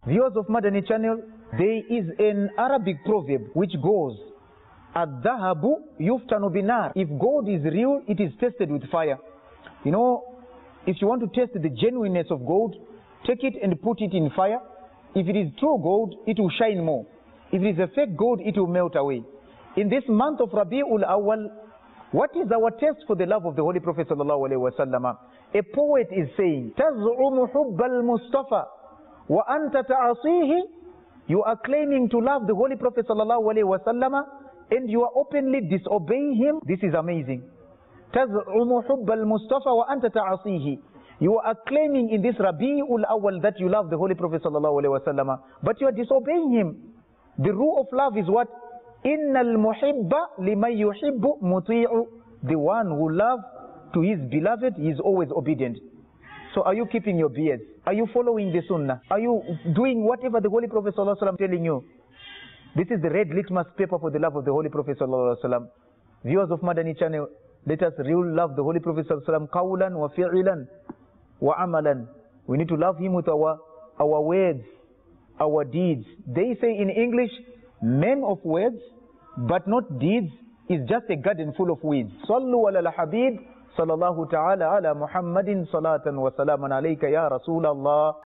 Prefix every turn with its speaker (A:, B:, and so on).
A: Viewers of Madani Channel, there is an Arabic proverb which goes, Ad-dahabu yuftanu binar. If gold is real, it is tested with fire. You know, if you want to test the genuineness of gold, take it and put it in fire. If it is true gold, it will shine more. If it is a fake gold, it will melt away. In this month of Rabi'ul Awwal, what is our test for the love of the Holy Prophet sallallahu alaihi wasallam? A poet is saying, "Taz'umu hubbal Mustafa wa anta ta'asihi." You are claiming to love the Holy Prophet sallallahu alaihi wasallam, and you are openly disobeying him. This is amazing. تَزْعُمُ حُبَّ الْمُصْطَفَى وَأَنْتَ تَعَصِيهِ. You are claiming in this Rabi'ul Awwal that you love the Holy Prophet sallallahu alaihi wasallam, but you are disobeying him. The rule of love is what? إِنَّ الْمُحِبَّ لِمَنْ يُحِبُّ مُطِيعُ. The one who loves to his beloved, he is always obedient. So are you keeping your beards? Are you following the Sunnah? Are you doing whatever the Holy Prophet sallallahu alaihi wasallam is telling you? This is the red litmus paper for the love of the Holy Prophet sallallahu alaihi wasallam. Viewers of Madani Channel, let us really love the Holy Prophet sallallahu alaihi wasallam qawlan wa fi'lan wa amalan. We need to love him with our words, our deeds. They say in English, men of words but not deeds is just a garden full of weeds. Sallu ala al-habib sallallahu ta'ala ala Muhammadin salatan wa salaman alayka ya Rasulallah.